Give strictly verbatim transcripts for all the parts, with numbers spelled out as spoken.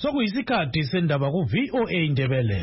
Sokuyisikhathi sendaba ku V O A Indebele.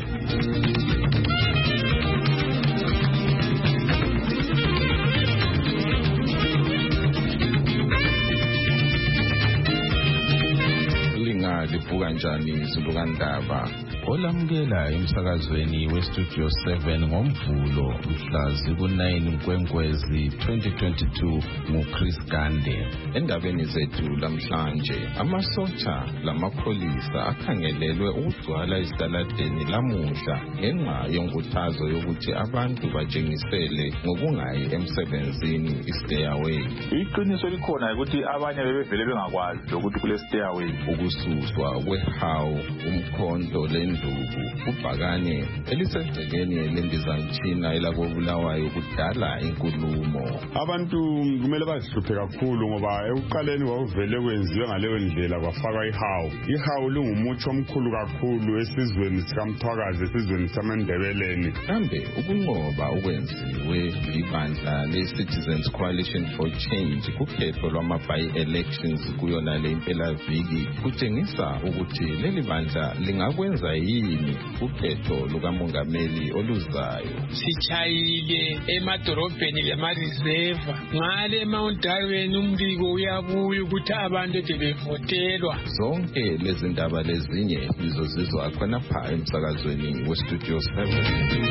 Livuka njani izulukandaba olamukela emsakazweni westudio seven ngomvulo mhla ziku nine Nkwenkwezi twenty twenty-two nguChris Gande. Endabeni zethu lamhlanje, amasotsha lamapholisa akhangelelwe ukugcwala esitaladeni lamuhla ngenxa yonkuthazo yokuthi abantu batshengisele ngokungayi emsebenzini i-stay away. Iqiniso likhona ukuthi abanye bebevele bengakwazi lokuthi kule stay away. Ukususwa kwehawu umkhonto lenduku ubhakane elisegcekeni lendizamtshina elakobulawayo kudala inkulumo. Abantu kumele bazihluphe kakhulu ngoba ekuqaleni kwavele kwenziwe ngaleyo ndlela kwafaka ihawu. Ihawu lungumuthi omkhulu kakhulu esizweni sikamthwakazi, esizweni samaNdebeleni. Kambe ukunqoba okwenziwe ibandla le-Citizens Coalition for Change kukhetho lwama-by-elections kuyona le impelaviki kutshengisa ukuthi leli bandla lingakwenza yini ukhetho lukamongameli oluzayo. Sichayile emadorobheni lemareserve ngale eMountdarren umbiko uyabuya ukuthi abantu ede bevotelwa. Zonke lezi ndaba lezinye izozizwa khonapha emsakazweni westudio seven.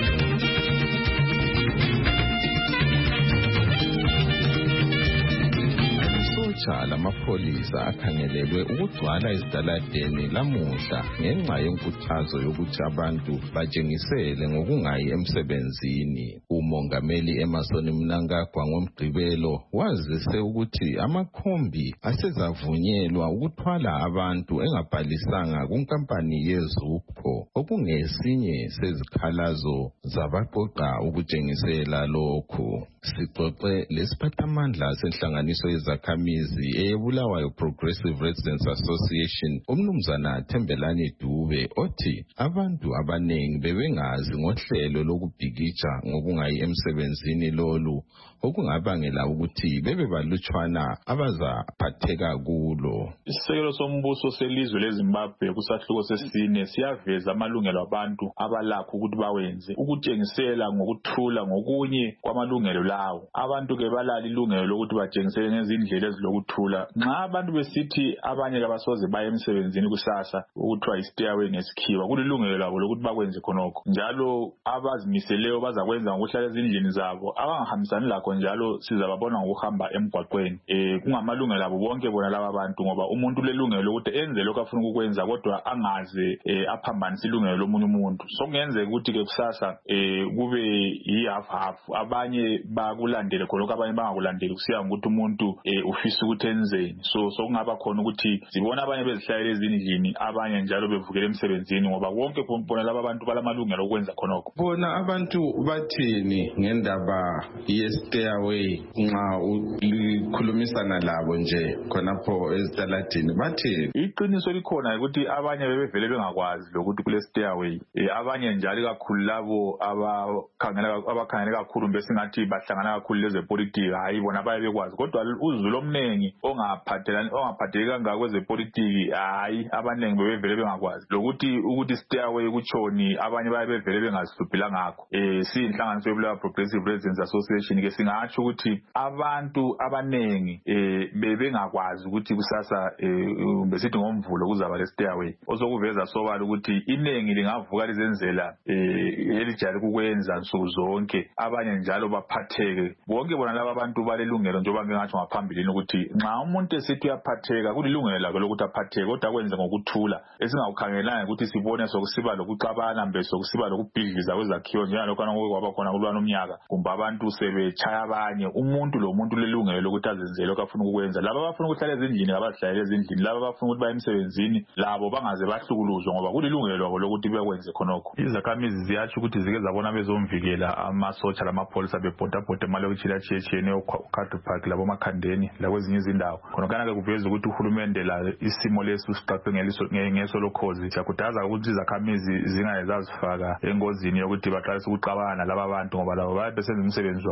Lamapholisa akhangelelwe ukugcwala ezitaladeni lamuhla ngenxa yenkuthazo yokuthi abantu batshengisele ngokungayi emsebenzini. Umongameli Emmerson Mnangagwa ngomgqibelo wazise ukuthi amakhombi asezavunyelwa ukuthwala abantu engabhalisanga kunkampani yeZupco, okungesinye sezikhalazo zabaqoqa ukutshengisela lokhu. Sixoxe lesiphathamandla senhlanganiso yezakhamizi eyeBulawayo Progressive Residents Association umnumzana Thembelani Dube othi abantu abanengi bebengazi ngohlelo lokubhikitsha ngokungayi emsebenzini lolu, okungabangela ukuthi bebe balutshwana abazaphatheka kulo. Isisekelo sombuso selizwe leZimbabwe kusahluko sesine siyaveza amalungelo abantu abalakho ukuthi bawenze ukutshengisela ngokuthula ngokunye kwamalungelo lawo. Abantu ke balala ilungelo lokuthi batshengisele ngezindlela ezilokuthula. Nxa abantu besithi abanye kabasoze baye emsebenzini kusasa ukuthiwa i-stay away ngesikhiwa, kulilungelo labo lokuthi bakwenze khonokho. Njalo abazimiseleyo bazakwenza ngokuhlala ezindlini zabo, abangahambisani lakho njalo sizababona ngokuhamba emgwaqweni. Eh kungamalungelo abo bonke bona laba abantu, ngoba umuntu lelungelo lokuthi enze lokho afuna ukwenza kodwa angaze eh, aphambanise ilungelo lomunye umuntu. So kungenzeka ukuthi ke kusasa eh kube yi-half half, abanye bakulandele khonokho abanye bangakulandeli kusiya ngokuthi umuntu eh, ufisa ukuthi enzeni. So so kungaba khona ukuthi sibona abanye bezihlayela ezindlini, abanye njalo bevukela emsebenzini, ngoba wonke bona laba abantu balamalungelo okwenza khonokho. Bona abantu bathini ngendaba ye-stay away nxa ukhulumisana labo nje khonapho ezitaladini bathini? Iqiniso likhona ukuthi abanye bebevele bengakwazi lokuthi kule stay away. E, abanye njalo kakhulu labo abakhangela abakhangela kakhulu besingathi bahlangana kakhulu lezepolitiki, hayi bona baye bekwazi, kodwa uzulu omnengi ongaphathelani ongaphatheki kangaka kwezepolitiki, hayi abanengi bebevele bengakwazi lokuthi ukuthi stay away kutshoni. Abanye baye bevele bengazihluphila ngakho. Eh siyinhlanganiso yeBulawayo Progressive Residents Association ke singatsho ukuthi abantu abanengi eh bebengakwazi ukuthi kusasa eh besithi ngomvulo kuzaba le stay away, osokuveza sobala ukuthi inengi lingavuka lizenzela eh elijali kukwenza nsuku zonke, abanye njalo baphatheke. Bonke bona laba abantu balelungelo njengoba ngingatsho ngaphambilini ukuthi nxa umuntu esithi uyaphatheka kulilungelo lakhe lokuthi aphatheke, kodwa kwenze ngokuthula, esingawukhangelanga ukuthi sibone sokusiba lokuxabana mbe sokusiba lokubhidliza kwezakhiwo njengalokho kwaba khona kulwana umnyaka, kumbe abantu sebetshaya abanye. Umuntu lo muntu lelungelo lokuthi azenzele lokho afuna ukwenza. Laba abafuna ukuhlala ezindlini abahlala ezindlini, laba abafuna ukuthi baye emsebenzini labo bangaze bahlukuluzwe, ngoba kulilungelo lwabo lokuthi bekwenze khonokho. Izakhamizi ziyatsho ukuthi zike zabona bezomvikela amasotsha lamapholisa bebhodabhoda emalokitshini atshiyetshiyeneyo uCountry Park labo Makhandeni lakwezinye izindawo. Khonokana-ke kuveza ukuthi uhulumende la isimo leso siqaphe ngeso lokhozi. Siyakhuthaza ukuthi izakhamizi zingaye zazifaka engozini yokuthi baqalise ukuxabana laba abantu, ngoba labo baye besenza umsebenzi wabo.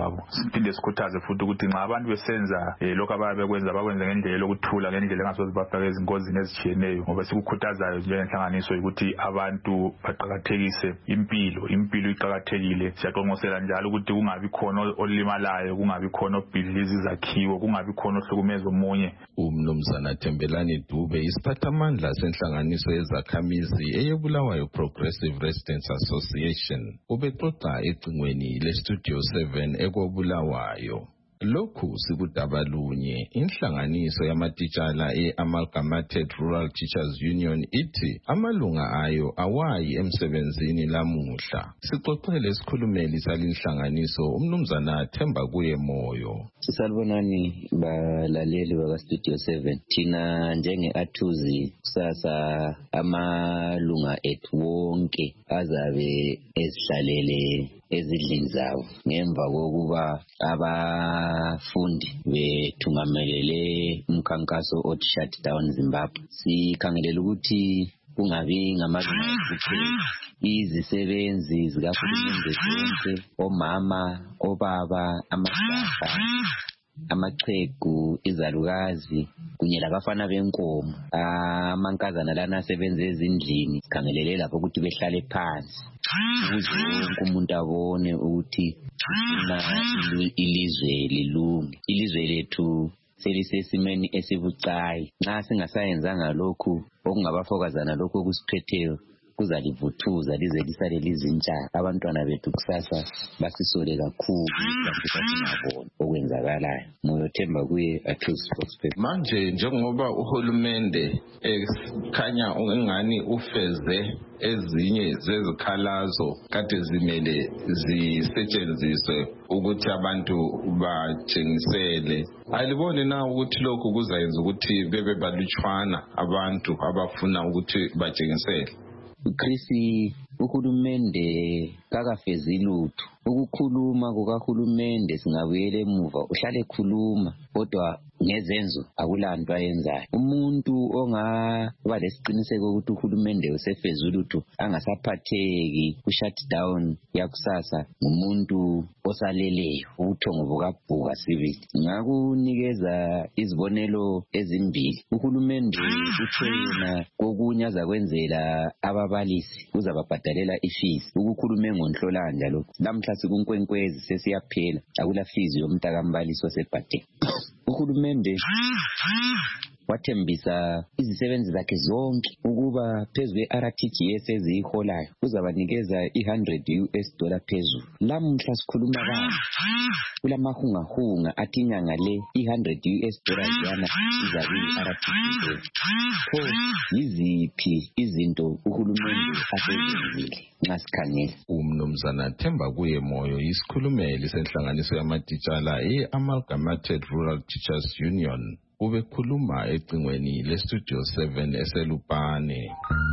siphinde sikhuthaze futhi ukuthi nxa abantu besenza lokho abayabe bekwenza bakwenze ngendlela lokuthula ngendlela engasoze bafake ezingozini ezitshiyeneyo ngoba sikukhuthazayo njengenhlanganiso ukuthi abantu baqakathekise impilo impilo iqakathekile siyaqonqosela njalo ukuthi kungabi khona olimalayo kungabi khona obhidliza izakhiwo kungabi khona ohlukumeza omunye. Umnumzana Thembelani Dube isiphathamandla senhlanganiso yezakhamizi eyebulawayo Progressive Residents Association ubexoxa ecingweni leStudio seven ekobulawayo. Lokhu sikudabalunye inhlanganiso yamatitshala e-Amalgamated Rural Teachers Union ithi amalunga ayo awayi emsebenzini lamuhla. Sixoxele isikhulumeli salinhlanganiso umnumzana Themba kuye moyo. Salibonani balaleli baka Studio seven. Thina njenge-Athuzi kusasa amalunga ethu wonke azabe ezihlalele ezidlini zawo ngemva kokuba abafundi bethungamelele umkhankaso othi shut down Zimbabwe. Sikhangelela ukuthi kungabi ngamalunga kuphela, izisebenzi zikahulumende zonke, omama, obaba, amajaha, amachegu, izalukazi kunye labafana benkomo, amankazana lana asebenza ezindlini, sikhangelele lapho ukuthi behlale phansi ukuze wonke umuntu abone ukuthi ilizwe lilunge. Ilizwe lethu selisesimeni esibucayi. Nxa singasayenzanga lokhu okungabafokazana lokhu okusiphetheyo kuzalivuthuza lize lisale lizintsha. Abantwana bethu kusasa basisole kakhulu basingaboni okwenzakalayo. Moyo Themba kuye Athuzi Spokesperson. Manje njengoba uhulumende ekhanya ungani ufeze ezinye zezikhalazo kade zimele zisetshenziswe ukuthi abantu batshengisele, aliboni na ukuthi lokhu kuzayenza ukuthi bebe balutshwana abantu abafuna ukuthi batshengisele? Chrissy, uhulumende kakafezi lutho. Ukukhuluma kukahulumende singabuyela emuva, uhlale khuluma kodwa ngezenzo akulanto ayenzayo. Umuntu ongaba lesiqiniseko ukuthi uhulumende usefezi lutho angasaphatheki ku shut down yakusasa ngumuntu osaleleyo, ubuthongo bukabhuka sibili. Ngakunikeza izibonelo ezimbili. Uhulumende uthe yena kokunye azakwenzela ababalisi uzababhadalela ifees. Ukukhulume ngonhlolanja lokho. Namhla sikunkwenkwezi sesiyaphela, akula fees yomntaka mbalisi osebhadeni. Uhulumende wathembisa izisebenzi zakhe zonke ukuba phezu kwe-R T G S eziyiholayo uzabanikeza i-one hundred U S dollar phezulu. Lamhla sikhuluma kanje kulamahungahunga athi inyanga le i-one hundred U S dollars yana izabe i-R T G S. Pho yiziphi izinto uhulumende asezenzile nxa sikhangela? Umnumzana Themba kuye moyo isikhulumeli senhlanganiso yamatitshala e-Amalgamated Rural Teachers Union ubekhuluma ecingweni leStudio seven eselupane.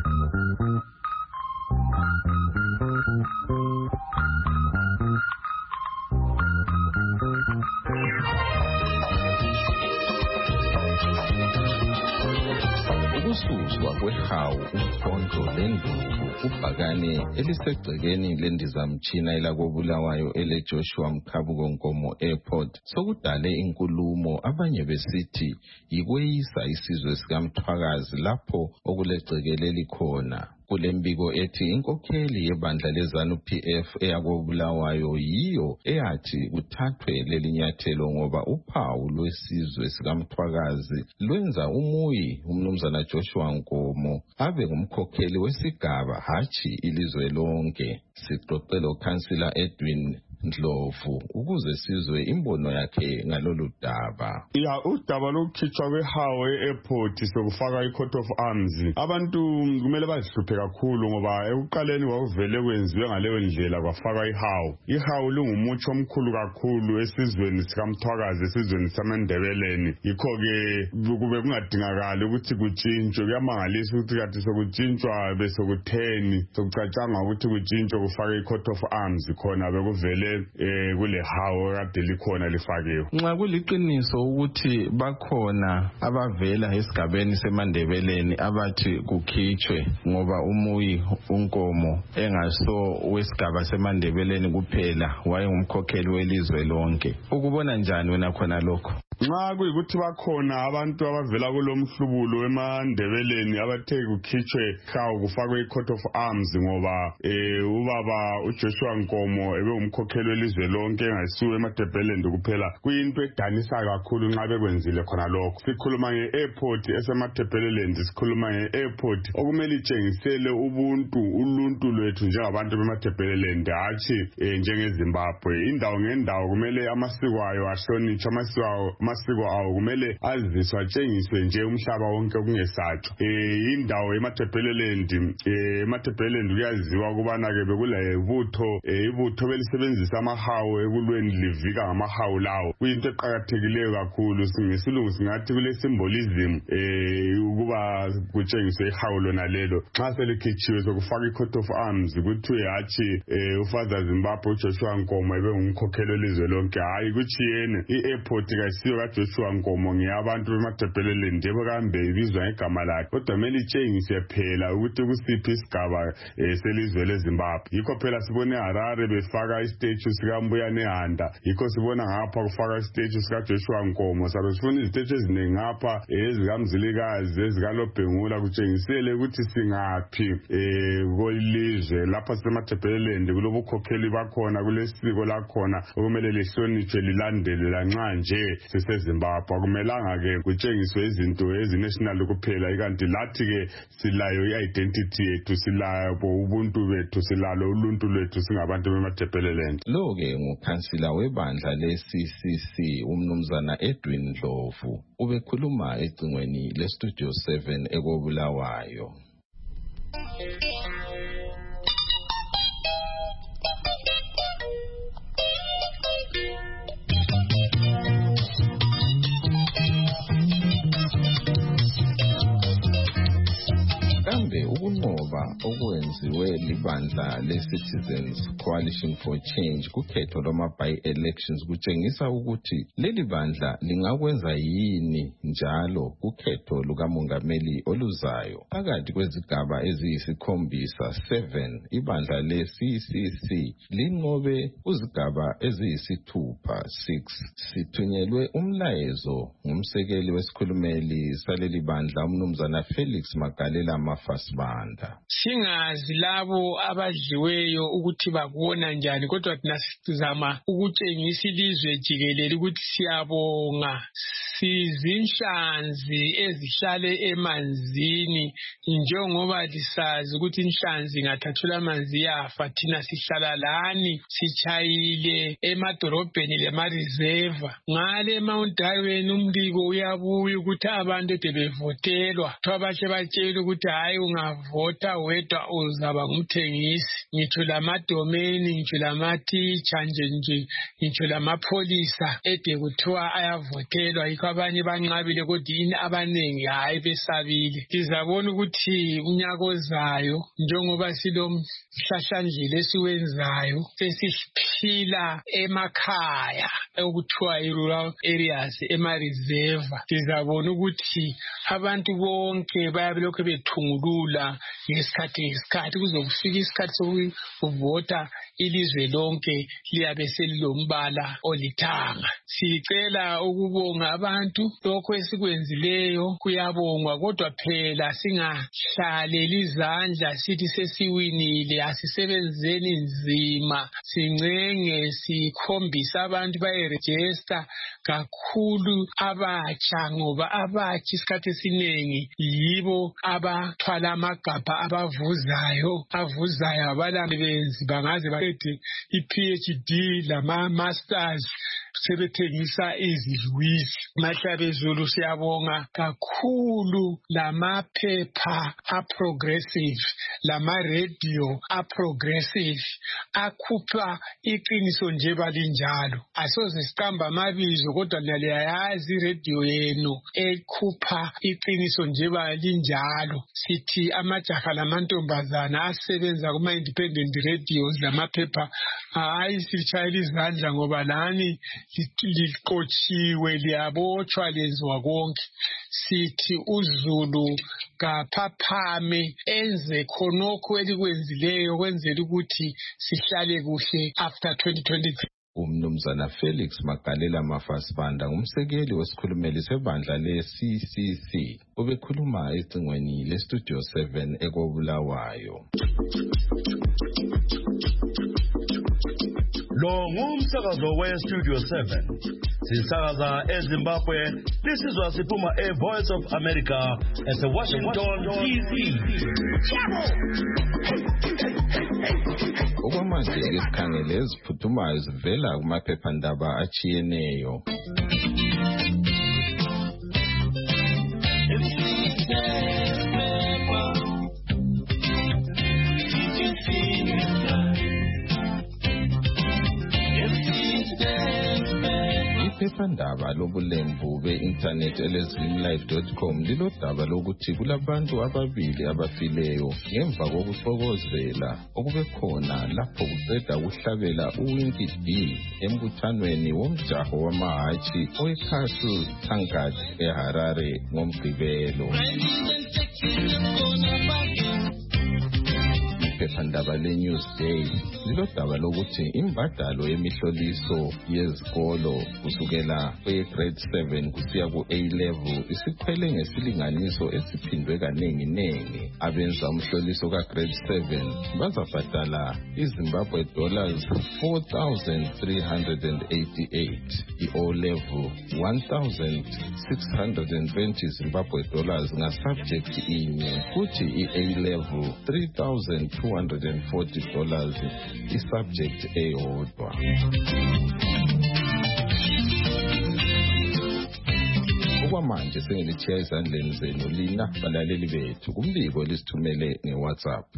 Ukususwa kwehawu umkhonto lenduku ubhakane elisegcekeni lendizamtshina elakobulawayo ele Joshua Mkhabuko Nkomo Airport sokudale inkulumo abanye besithi yikweyisa isizwe sikaMthwakazi lapho okulegcekele likhona. Kulembiko ethi inkokheli yebandla leZANU P F eyakobulawayo yiyo eyathi kuthathwe lelinyathelo ngoba uphawu lwesizwe sikaMthwakazi lwenza umuyi umnumzana Joshua Nkomo abe ngumkhokheli wesigaba hatshi ilizwe lonke. Sixoxelo Councillor Edwin Ndlovu ukuze sizwe imbono yakhe ngalolu daba. Ya udaba lokukhitshwa kwehawu e-airport sokufaka i-coat of arms, abantu kumele bazihluphe kakhulu ngoba ekuqaleni kwakuvele kwenziwe ngaleyo ndlela kwafaka ihawu. Ihawu lungumutsho omkhulu kakhulu esizweni sikaMthwakazi, esizweni samaNdebeleni. Yikho-ke kube kungadingakali ukuthi kutshintshwe. Kuyamangalisa ukuthi kathi sokutshintshwa besokutheni sokucatshanga ukuthi kutshintshwe kufake i-coat of arms khona bekuvele eh kule hawo kade likhona lifakiwe. Nxa kuliqiniso ukuthi bakhona abavela esigabeni semandebeleni abathi kukhitshwe ngoba umuyi unkomo engaso wesigaba semandebeleni kuphela wayengumkhokheli welizwe lonke, ukubona njani wena khona lokho? Nxa kuyikuthi bakhona abantu abavela kulomhlubulo emandebeleni abathe kukhitshwe hawo kufakwe i-coat of arms ngoba eh ubaba uJoshua Nkomo ebe umkhokheli welizwe lonke engasuwe emadebeleni kuphela, kuyinto edanisa kakhulu nxa bekwenzile khona lokho. Sikhuluma nge-airport esemadebeleni, sikhuluma nge-airport okumele itshengisele ubuntu uluntu lwethu njengabantu bemadebeleni, hatshi eh, njengeZimbabwe. Indawo ngendawo kumele amasiko ayo ahlonitshwe, amasiko ayo amasiko awo kumele aziswa atshengiswe nje umhlaba wonke kungesathu. Eh indawo emadebeleni eh emadebeleni kuyaziwa ukubana ke bekula ibutho eh ibutho belisebenzisa amahawu ekulweni livika ngamahawu lawo. Kuyinto eqhakathekileyo kakhulu, singesilungu singathi kule symbolism eh ukuba kutshengiswe ihawu lona lelo. Xa selikhitshiwe sokufaka i-coat of arms kuthiwe hatshi eh uFaza Zimbabwe uJoshua Nkomo ebe ngumkhokheli welizwe lonke, hayi kuchiyene. I-airport kayisiyo kaJoshua Nkomo ngeyabantu bemadebeleni nje bekambe ibizwa ngegama lakhe, kodwa kumele itshengise phela ukuthi kusiphi isigaba eh, selizwe leZimbabwe. Yikho phela sibone Harare befaka istatue sikaMbuyane Handa, yikho sibona ngapha kufaka istatue sikaJoshua Nkomo, sabe sifuna istatue eziningi ngapha ezikamzilikazi ezikalobhengula kutshengisele ukuthi singaphi eh kolizwe lapha semadebeleni kulobukhokheli bakhona, kulesiko lakhona okumele lihlonitshwe lilandele lanxa nje siseZimbabwe. Akumelanga ke kutshengiswe izinto ezinational kuphela, ikanti lathi ke silayo i-identity yethu, silabo ubuntu bethu, silalo uluntu lwethu singabantu bemadebeleni. Lo ke ngukhansila webandla le-C C C umnumzana Edwin Ndlovu ubekhuluma ecingweni le-Studio seven ekobulawayo. Kambe ukunqoba okwenziwe libandla le-Citizens Coalition for Change kukhetho lwama-by-elections kutshengisa ukuthi leli bandla lingakwenza yini njalo kukhetho lukamongameli oluzayo. Phakathi kwezigaba eziyisikhombisa seven, ibandla le-C C C linqobe kuzigaba eziyisithupha six. Sithunyelwe umlayezo ngumsekeli wesikhulumeli saleli bandla umnumzana Felix Magalela Mafasibanda. Singazi labo abadliweyo ukuthi bakubona njani, kodwa thina sizama ukutshengisa ilizwe jikelele ukuthi siyabonga sizinhlanzi ezihlale emanzini, njengoba lisazi ukuthi inhlanzi ingathathula amanzi yafa. Thina sihlala lani sichayile emadorobheni lemareserve ngale eMount Darwin. Umbiko uyabuya ukuthi abantu ede bevotelwa twabahle batshela ukuthi hayi ungavota wedwa uzaba ngumthengisi. Ngitsho lamadomeni, ngitsho lamatitsha nje nje, ngitsho lamapholisa ede kuthiwa ayavotelwa, yikho abanye banqabile kodwa yini abanengi hayi besabile. Sizabona ukuthi unyaka ozayo njengoba silomhlahlandlela esiwenzayo sesiphila emakhaya okuthiwa i-rural areas ema-reserve. Sizabona ukuthi abantu bonke bayabe lokhu bethungulula ngesikhathi ngesikhathi kuzokufika isikhathi sokuvota ilizwe lonke liyabe selilombala olithanga. Sicela ukubonga abantu lokho esikwenzileyo kuyabongwa, kodwa phela singahlaleli izandla sithi sesiwinile. Asisebenzeni nzima sincenge sikhombisa abantu bayeregister kakhulu abatsha, ngoba abatsha isikhathi esiningi yibo abathwala amagabha abavuzayo avuzayo abalambenzi bangaze baqede i-P H D lama-masters. sebethengisa izidlwisi. Mahlabezulu siyabonga kakhulu lamaphepha a-progressive, lama-radio a-progressive, akhupha iqiniso nje balinjalo. Asoze siqamba amabizo kodwa naliyayazi iradio yenu ekhupha iqiniso nje balinjalo. Sithi amajaha lamantombazana asebenza kuma-independent radios lamaphepha hayi sitshayela izandla ngoba lani liqotshiwe liyabotshwa lenziwa konke. Sithi uZulu kaphaphame enze khonokho elikwenzileyo kwenzela ukuthi sihlale kuhle after twenty twenty-three. Umnumzana Felix Magalela Mafasibanda ngumsekeli wesikhulumeli sebandla le-C C C obekhuluma ecingweni le-Studio seven ekobulawayo. Lo ngumsakazo we-Studio seven. Sisakaza eZimbabwe, lisizwa siphuma e-Voice of America ese-Washington D C. Okwamanje ngesikhangele eziphuthumayo zivela kumaphephandaba achiyeneyo. Iphephandaba lobulembu be-internet elezimlive dot com lilodaba lokuthi kulabantu ababili abafileyo ngemva kokuxokozela okube khona lapho kuqeda kuhlabela uWinky D embuthanweni womjaho wamahatshi owe-Castle Tangat eHarare ngoMgqibelo. Iphephandaba le-Newsday lilodaba lokuthi imbadalo yemihloliso yezikolo kusukela kwe-grade seven kusiya ku-A level isikhwele ngesilinganiso esiphindwe kaningi-nengi. Abenza umhloliso ka-grade seven bazabhadala iZimbabwe dollars four thousand three hundred eighty-eight, i-O level one thousand six hundred twenty Zimbabwe dollars nga-subject inye, futhi i-A level three thousand two hundred forty dollars i-subject eyodwa. Okwamanje sengilithiya ezandleni zenu lina balaleli bethu kumbiko lisithumele nge-WhatsApp.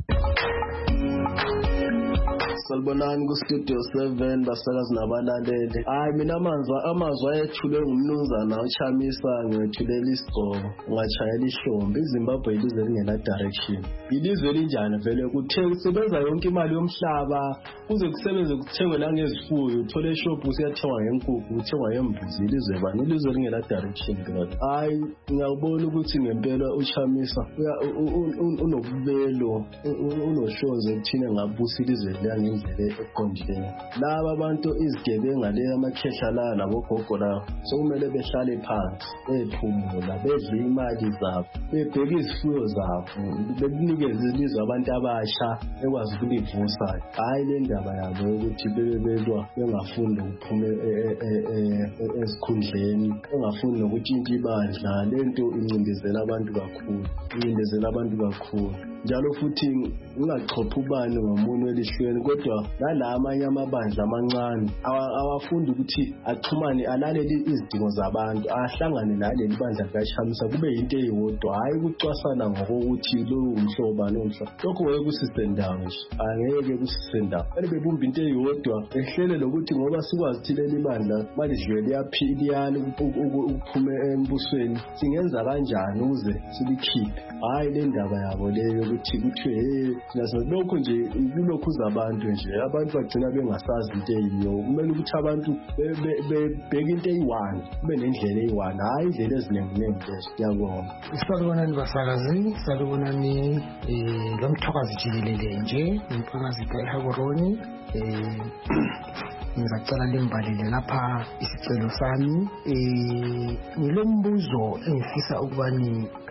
Salibonani ku-Studio seven basakazi nabalaleli. Hayi mina amazwa amazwa ayethulwe ngumnumzana uChamisa ngethulela isigqoko ngachayela ihlombe. iZimbabwe ilizwe lingena direction. Ilizwe linjani vele kuthe kusebenza yonke imali yomhlaba kuze kusebenze kuthengwe langezifuyo uthole shop usiyathengwa ngenkukhu uthengwa ngembuzi. Ilizwe bani ilizwe lingena direction brother. Hayi ngiyabona ukuthi ngempela uChamisa unobubelo unoshonze ukuthina ngabusa ilizwe lange eqondileyo. Laba abantu izigebenga le amakhehla la labogogo la sokumele behlale phansi bephumula bedle imali zabo bebheka izifuyo zabo bekunikeze ilizwe abantu abasha ekwazi ukulivusa. Hayi le ndaba yabo ukuthi bebebelwa bengafunda ukuphume esikhundleni bengafunda nokutshintsha ibandla. Lento incindezela abantu kakhulu incindezela abantu kakhulu njalo futhi ungachopha ubani ngomunye welishweni kodwa nala amanye amabandla amancane awafunda ukuthi axhumane alalele izidingo zabantu ahlangane naleli bandla likaChamisa kube yinto eyodwa hayi ukucwasana ngokuthi lo umhloba nomhla. Lokho ngeke kusisendawo nje angeke kusisendawo bale bebumba into eyodwa ehlele lokuthi ngoba sikwazi ukuthi leli bandla malidlwe liyaphiliyana ukuphume embusweni singenza kanjani ukuze silikhiphe. Hayi le ndaba yabo leyo ukuthi kuthiwe hey thina lokho nje kulokhu zabantu nje abantu bagcina bengasazi into eyiyo. Kumele ukuthi abantu bebheke into eyi-one kube nendlela eyi-one hayi indlela eziningi-ningi lezo. Ngiyabonga. Salibonani basakazi, salibonani lo mthokazi jikelele nje umphakazi eHaboroni. Ngizacela limbalele lapha isicelo sami. Ngilombuzo engifisa ukubani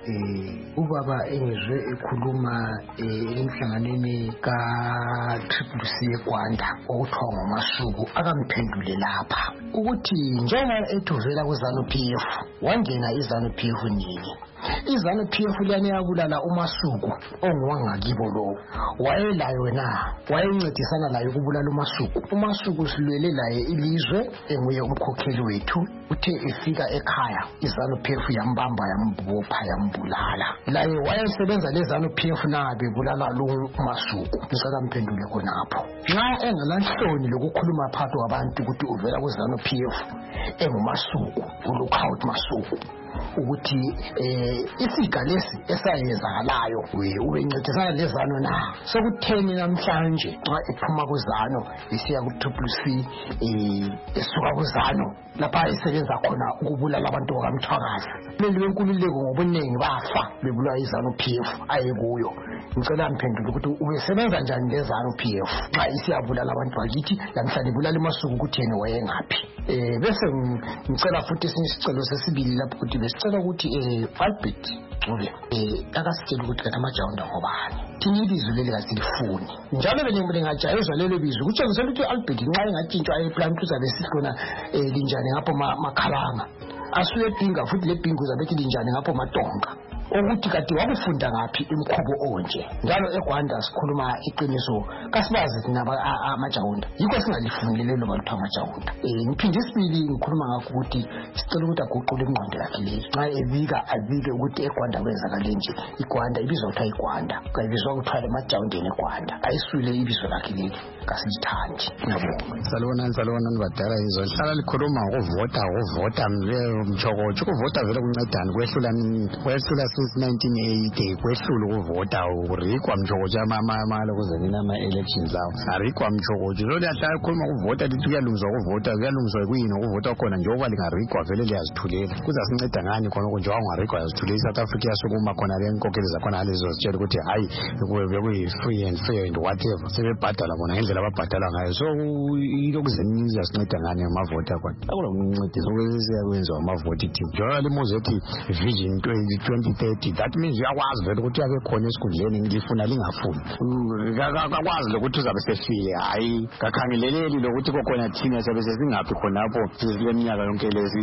eh ubaba engizwe ekhuluma emhlanganweni ka Triple C eGwanda okuthiwa ngomasuku akangiphendule lapha ukuthi njengoba ethuvela kuZANU-P F wangena iZANU-P F nini iZANU-P F liyane yabulala uMasuku ongiwangakibo lo wayelayo na wayencedisana laye ukubulala uMasuku uMasuku silwele laye ilizwe enguye umkhokheli wethu uthe efika ekhaya iZANU-P F yambamba yambopha yambulala laye wayesebenza leZANU-P F na bebulala lo uMasuku ngicela mphendule khonapho nxa engalanhloni lokukhuluma phakathi kwabantu ukuthi uvela kuZANU-P F engumasuku uLookout Masuku ukuthi eh isiga lesi esayenzakalayo ubencedisana lezano na sokutheni namhlanje xa ephuma kuZANU isiya ku Triple C eh esuka kuZANU lapha isebenza khona ukubulala abantu bakamthwakazi leli wenkululeko ngobunengi bafa bebulwa iZANU-P F ayekuyo ngicela mphendule ukuthi ubesebenza njani leZANU-P F xa isiyabulala abantu bakithi lamhlanje bulala eMasuku ukuthi yena wayengaphi eh bese ngicela futhi sinisicelo sesibili lapho ukuthi besicela ukuthi eh Albert Ncube eh akasitshela ukuthi kanti amajawunda ngobani thini ibizo leli kasilifuni njalo bene ngajayezwa lelo bizo kutshengisa ukuthi Albert nxa engatshintshwa ayeplant uzabe sikhona eh linjani ngapho makhalanga asuye pinga futhi le pinga uzabe linjani ngapho matonga ukuthi kade wakufunda ngaphi imkhubo onje njalo eGwanda sikhuluma iqiniso kasibazi thina amajawunda yikho singalifuni lelo bantu amajawunda eh ngiphinde sibili ngikhuluma ngakho ukuthi sicela ukuthi aguqule ingqondo yakhe lezi xa ebika abike ukuthi eGwanda kwenzakale nje iGwanda ibizwa ukuthi iGwanda kayibizwa ukuthi amajawundeni eGwanda ayiswile ibizo lakhe leli kasithandi ngiyabonga salona salona nibadala izo hlala likhuluma ngokuvota ukuvota mchokotsho ukuvota vele kuncedana kwehlula kwehlula since nineteen eighty kwehlula ukuvota urikwa mchokotsho ama lokuze nina ama elections lawo arikwa mchokotsho lo liyahlala khuluma ukuvota lithi kuyalungiswa ukuvota kuyalungiswa kuyini ukuvota khona njengoba lingarikwa vele liyazithulela kuzasinceda ngani khona nje wangarikwa yazithulela South Africa yasukuma khona le nkokheli zakhona lezo zitshela ukuthi hayi bekuyi free and fair and whatever sebebhadala bona ngendlela ababhadala ngayo so ilokuzeniza sinceda ngani amavota khona akulokuncedisa ukwesiya kwenziwa amavoti team njengoba limuzethi vision twenty thirty that means uyakwazi vele ukuthi yabe khona esikhundleni ngilifuna lingafuni akakwazi lokuthi uzabe sefile hayi kakhangeleleli lokuthi kokhona thina sabe sesingaphi khonapho sileminyaka yonke lesi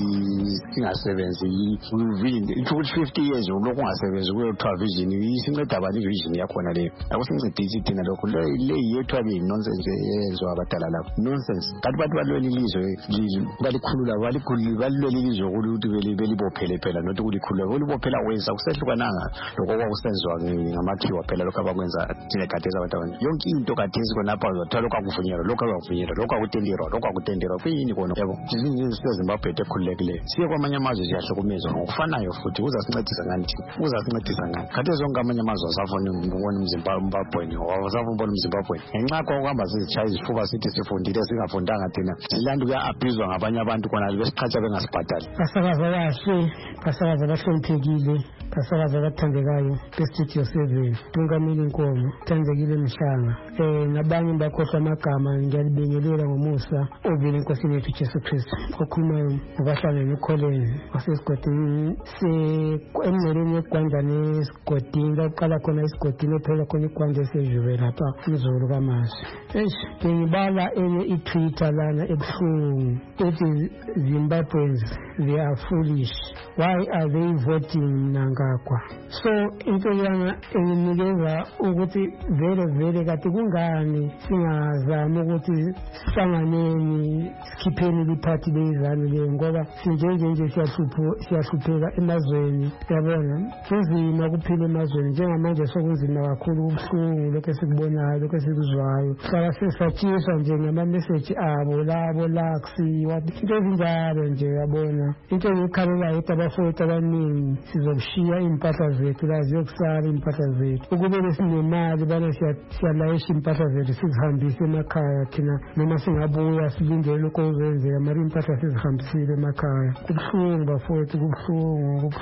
singasebenzi uvinde ukuthi fifty years lokhu ungasebenzi kuyothiwa vision isinceda abantu vision yakhona leyo akusincedisi thina lokho le yethu abe nonsense yenziwa abadala lapho nonsense kanti bantu balweni ilizwe balikhulula balikhulula balweni ilizwe ukuthi belibophele phela not ukulikhulula bolibophela wenza kusehlukananga lokho kwakusenziwa ngamakhiwa phela lokho abakwenza thina khathesi abantu yonke into khathesi khonapha uzathola lokho akuvunyelwa lokho akuvunyelwa lokho akutenderwa lokho akutenderwa kuyini khona yabo izinto zeZimbabwe ekhululekileyo siye kwamanye amazwe siyahlukumezwa ngokufanayo futhi uzasincedisa ngani uzasincedisa ngani khathesi zonke amanye amazwe asafuna ukubona umZimbabwe wasafuna ukubona umZimbabwe ngenxa kokuhamba sizitshaya izifuba sithi sifundile singafundanga thina silandu kuya-abhuzwa ngabanye abantu khona besiqhatsha bengasibhadali basakaza kahle basakaza bahloniphekile basakaza abathandekayo bestudio seven Tungamile Nkomo thandekile Mhlanga eh nabanye bakhohlwa amagama ngiyalibingelela ngomusa ovela enkosini yethu Jesu Kristu okhulumayo ubahlala nekholeni wasesigodini se emneleni yeGwanda nesigodini laqala khona isigodini phela khona iGwanda esejuve lapha umzulu kaMashi eish ngibala enye iTwitter lana ebuhlungu ethi Zimbabweans they are foolish why are they voting nangakwa so into yana enginikeza ukuthi vele vele kade kungani singazama ukuthi sihlanganeni sikhipheni liphathi lezanu le ngoba sinjenje nje siyahlupho siyahlupheka emazweni yabona kunzima kuphila emazweni njengamanje sokunzima kakhulu ubuhlungu lokho sikubonayo lokho sikuzwayo sala sesathiswa nje ngama message abo labo laksi wathi into ezinjalo nje yabona into ekhalela ukuthi abafowethu abaningi sizokushiya impahla zethu la ziyokusala impahla zethu ukube besinemali bana siyalayisha impahla zethu sizihambise emakhaya thina noma singabuya silindele lokho kuzenzeka mari impahla sizihambisile emakhaya kubuhlungu bafowethu kubuhlungu kubuhlungu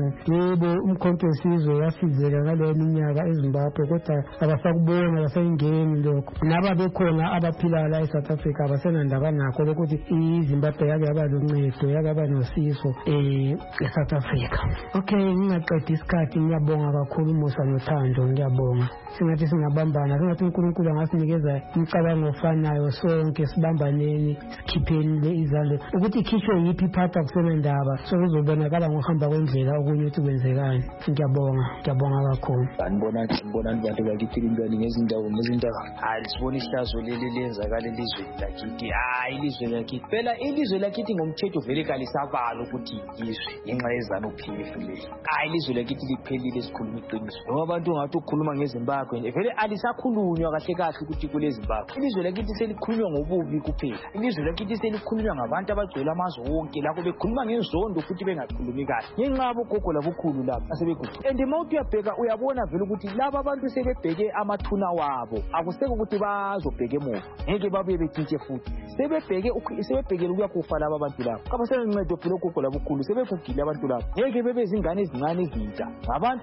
yebo umkhonto wesizwe yasizeka ngaleyo minyaka eZimbabwe kodwa abasakubona abasayingeni lokho naba bekhona abaphila la eSouth Africa abasenandaba nakho lokuthi iZimbabwe yake yaba luncedo yake yaba nosizo eh eSouth Africa. Okay, ngingaqeda isikhathi ngiyabonga kakhulu Musa noThando, ngiyabonga. Singathi singabambana, singathi uNkulunkulu angasinikeza imicabango ofanayo sonke sibambaneni sikhipheni le izalo ukuthi ikhishwe yiphi iphatha kusena ndaba so kuzobonakala ngokuhamba kwendlela okunye ukuthi kwenzekani. Ngiyabonga, ngiyabonga kakhulu. Anibona ngibona abantu bakithi ingane ngezindawo ngezindaba hayi sibona ihlazo leli lenzakala elizweni lakithi hayi ilizwe lakithi phela ilizwe lakithi ngomthetho vele kalisabalo ukuthi izwe inxa yezana P F le hayi ilizwe lakithi liphelile sikhuluma iqiniso ngoba abantu ngathi ukukhuluma ngeZimbabwe vele alisakhulunywa kahle kahle ukuthi kule Zimbabwe ilizwe lakithi selikhulunywa ngobubi kuphela ilizwe lakithi selikhulunywa ngabantu abagcwele amazwe wonke lapho bekhuluma ngezondo futhi bengakhulumi kahle ngenqaba ugogo labukhulu lapha asebeguqi and mawuthi uyabheka uyabona vele ukuthi laba abantu sebebheke amathuna wabo akuseke ukuthi bazobheke emuva ngeke babuye bethintshe futhi sebebheke sebebhekele ukuyakufa laba abantu labo kabasencedo phela ugogo labukhulu sebegugile abantu labo ngeke bebe zingane ezincane ezintsha ngabantu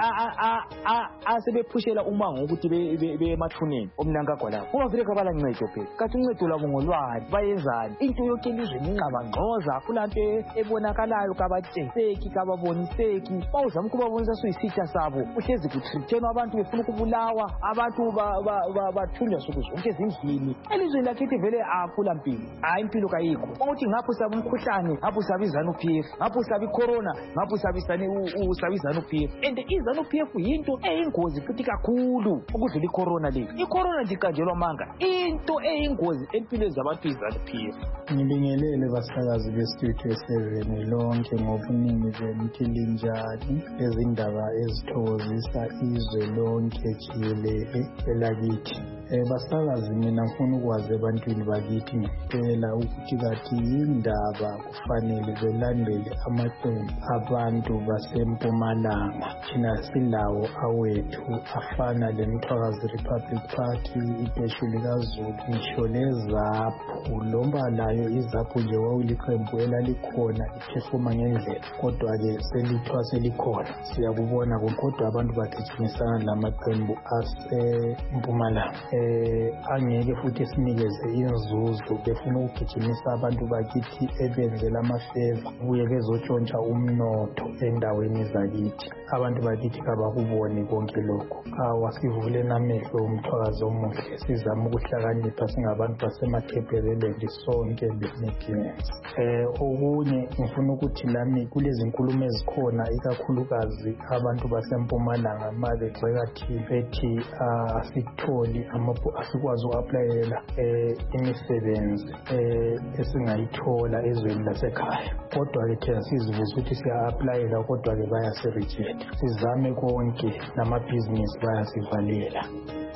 asebephushela umango ukuthi be emathuneni omnankagwa lapho uma vele kabala ncedo phela kathi uncedo labo ngolwani bayenzani into yonke elizweni inqaba ngqoza kulanto ebonakalayo kabatshengiseki kababoniseki bawuzama ukubabonisa suyisitha sabo uhlezi kuthrithenwa abantu befuna ukubulawa abantu bathunjwa suku zonke ezindlini elizweni lakithi vele akula mpilo hayi impilo kayikho ukuthi ngapho saba umkhuhlane ngapho saba izanu P F ngapho saba icorona ngapho saba isane usaba izanu P F and izanu P F yinto eyingozi futhi kakhulu ukudlula icorona le icorona ndikanjelwa manga into eyingozi empilweni zabantu izanu P F. Ngibingelele basakazi bestudio seven lonke ngobuningi benithi linjani ezindaba ezithokozisa izwe lonke jikelele elakithi. Basakazi mina ngifuna ukwazi ebantwini bakithi ngempela ukuthi kathi indaba kufanele belandele amaqembu abantu basempumalanga thina silawo awethu afana leMthwakazi Republic Party iBheshu likaZulu ngisho lezaphu lomba layo izaphu nje wawuliqembu elalikhona iphefoma ngendlela kodwa-ke selithwa selikhona siyakubona kodwa abantu bagijimisana lamaqembu asempumalanga eh angeke futhi sinikeze inzuzo befuna ukugijimisa abantu bakithi ebenzela amafeva buye bezotshontsha umnotho endaweni zakithi abantu bakithi kabakuboni konke lokho awasivule namehlo umthwakazi omuhle sizama ukuhlakanipha singabantu basemathebheleleni sonke lesinidingenzi eh okunye ngifuna ukuthi lami kulezi nkulumo ezikhona ikakhulukazi abantu basempumalanga manje xekathi bethi asitholi asikwazi uku-aplayela eh imisebenzi eh esingayithola ezweni lasekhaya kodwa-ke thina sizibuza ukuthi siya-aplayela kodwa-ke bayasirejecta sizame konke namabhizinisi bayasivalela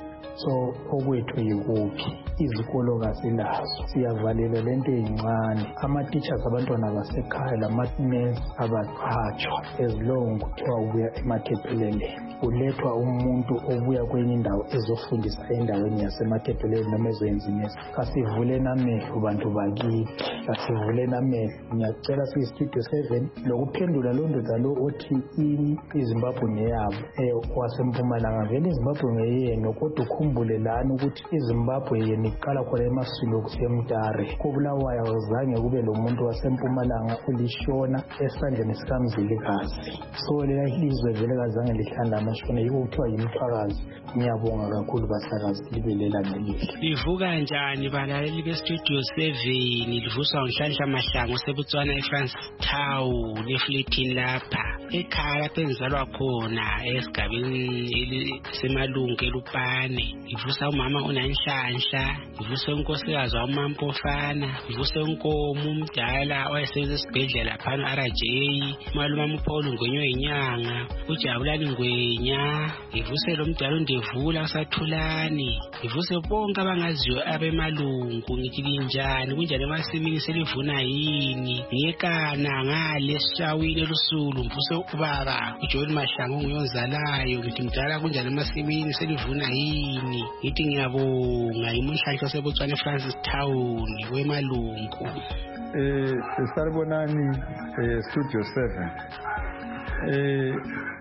so okwethu yikuphi izikolo kasilazo siyavalelwa lento eyincane ama-teachers abantwana basekhaya lama-nurse abaqhatshwa as long kuthiwa ubuya emathebheleleni kulethwa umuntu obuya kwenye indawo ezofundisa endaweni yasemathebheleleni noma ezoyenza inesi kasivuleni amehlo bantu bakithi kasivuleni amehlo ngiyacela siyi-studio seven lokuphendula loo ndoda lo othi iZimbabwe ngeyabo um wasempumalanga vele iZimbabwe ngeyenu kodwa ukhumbule lani ukuthi iZimbabwe yena iqala khona eMasulo kusemtare koBulawayo zange kube lo muntu wasempumalanga ulishona esandleni sikamzilikazi so lela ilizwe vele kazange lihlala amashona yiko kuthiwa yiMthwakazi. Ngiyabonga kakhulu basakazi libelela ngelihle. Livuka kanjani balaleli bestudio seven livuswa ngihlahla mahlango sebutswana eFrancistown efletini lapha ekhaya lapha engizalwa khona esigabeni semalungu eLupane. Ivusa umama unanhlanhla, ivusa unkosikazi wamampofana, ivusa unkomo umdala owayesebenza esibhedlela phana R J, malume uPaul Ngwenyo inyanga, uJabulani Ngwenya, ivuse lo mdala undevula usathulani, ivuse bonke abangaziyo abemalungu ngithi linjani kunjani emasimini selivuna yini, ngiyekana ngale sishawile lusulu mvuse ubaba uJohn Mahlangu nguyonzalayo ngithi mdala kunjani emasimini selivuna yini, ngithi ngiyabonga imuhlanhla sebutswana eFrancistown wemalungu. Eh, Saribonani, eh, Studio seven. eh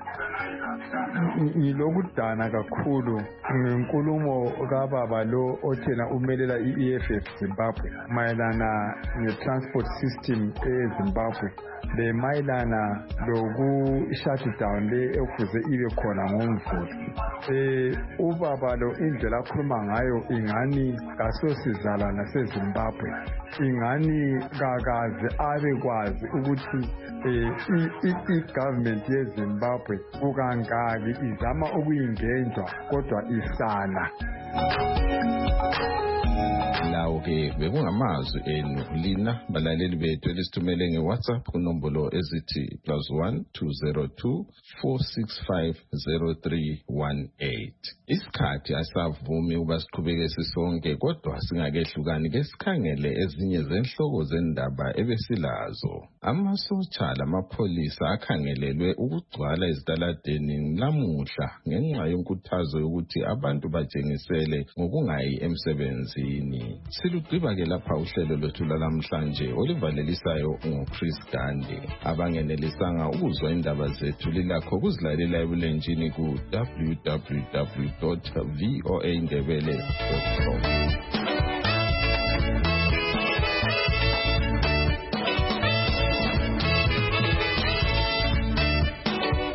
ngilokudana kakhulu ngenkulumo kababa lo othena umelela i-E F F Zimbabwe mayelana ne-transport system eZimbabwe le mayelana loku-shutdown le ekufuze ibe khona ngomvulo. Eh ubaba lo indlela akhuluma ngayo ingani kasosizalana seZimbabwe, ingani kakaze abe kwazi ukuthi i-government yeZimbabwe kukangaki izama ukuyingenjwa kodwa isala. Lawo ke bekungamazwi enu lina balaleli bethu elisithumele ngeWhatsApp kunombolo ezithi plus one two zero two four six five zero three one eight. Isikhathi asavumi ukuba siqhubeke sisonke kodwa singakehlukani ke sikhangele ezinye zenhloko zendaba ebesilazo. Amasotsha lamapholisa akhangelelwe ukugcwala ezitaladeni lamuhla ngenxa yonkuthazo yokuthi abantu batshengisele ngokungayi emsebenzini. Silugqiba ke lapha uhlelo lwethu lalamhlanje olivalelisayo ngoChris Gande. Abangenelisanga ukuzwa indaba zethu lilakho kuzilalela ebulenjini ku w w w dot voa ndebele dot com.